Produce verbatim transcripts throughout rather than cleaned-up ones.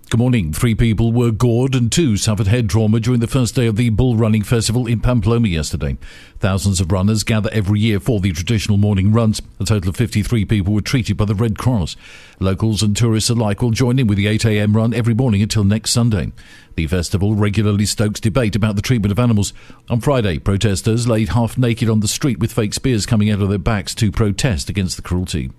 Good morning. Three people were gored and two suffered head trauma during the first day of the Bull Running Festival in Pamplona yesterday. Thousands of runners gather every year for the traditional morning runs. A total of fifty-three people were treated by the Red Cross. Locals and tourists alike will join in with the eight a.m. run every morning until next Sunday. The festival regularly stokes debate about the treatment of animals. On Friday, protesters laid half naked on the street with fake spears coming out of their backs to protest against the cruelty.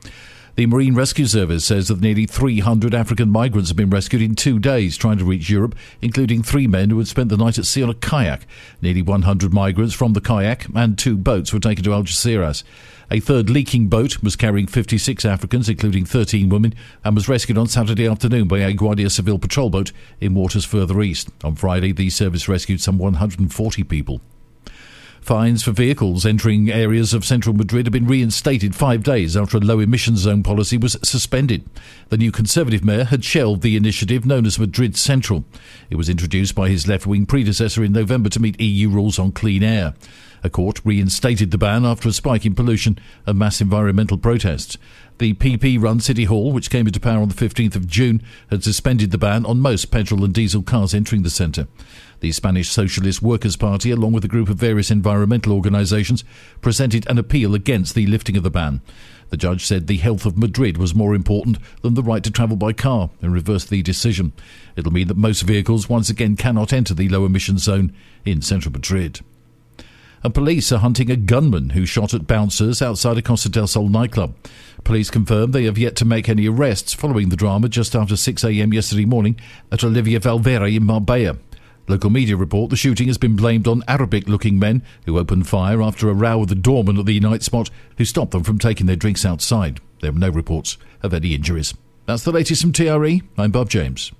The Marine Rescue Service says that nearly three hundred African migrants have been rescued in two days trying to reach Europe, including three men who had spent the night at sea on a kayak. Nearly one hundred migrants from the kayak and two boats were taken to Algeciras. A third leaking boat was carrying fifty-six Africans, including thirteen women, and was rescued on Saturday afternoon by a Guardia Civil patrol boat in waters further east. On Friday, the service rescued some one hundred forty people. Fines for vehicles entering areas of central Madrid have been reinstated five days after a low-emission zone policy was suspended. The new Conservative mayor had shelved the initiative known as Madrid Central. It was introduced by his left-wing predecessor in November to meet E U rules on clean air. A court reinstated the ban after a spike in pollution and mass environmental protests. The P P-run City Hall, which came into power on the fifteenth of June, had suspended the ban on most petrol and diesel cars entering the centre. The Spanish Socialist Workers' Party, along with a group of various environmental organisations, presented an appeal against the lifting of the ban. The judge said the health of Madrid was more important than the right to travel by car and reversed the decision. It'll mean that most vehicles once again cannot enter the low-emission zone in central Madrid. And police are hunting a gunman who shot at bouncers outside a Costa del Sol nightclub. Police confirm they have yet to make any arrests following the drama just after six a.m. yesterday morning at Olivia Valverde in Marbella. Local media report the shooting has been blamed on Arabic-looking men who opened fire after a row with the doorman at the night spot who stopped them from taking their drinks outside. There were no reports of any injuries. That's the latest from T R E. I'm Bob James.